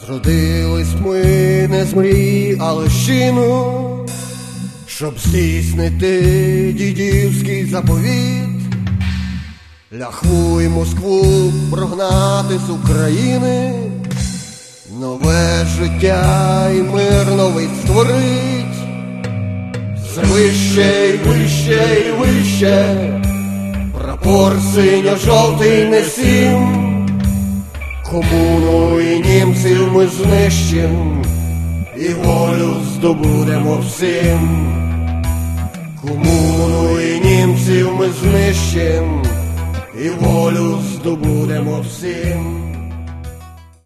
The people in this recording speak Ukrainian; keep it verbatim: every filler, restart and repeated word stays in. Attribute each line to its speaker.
Speaker 1: Родились ми не з мрії, а лощину, щоб здійснити дідівський заповіт, ляхву й Москву прогнати з України, нове життя і мир новий створить. Все вище й вище й вище, прапор синьо-жовтий несім. Комуну і німців ми знищим, і волю здобудемо всім. Комуну і німців ми знищим, і волю здобудемо всім.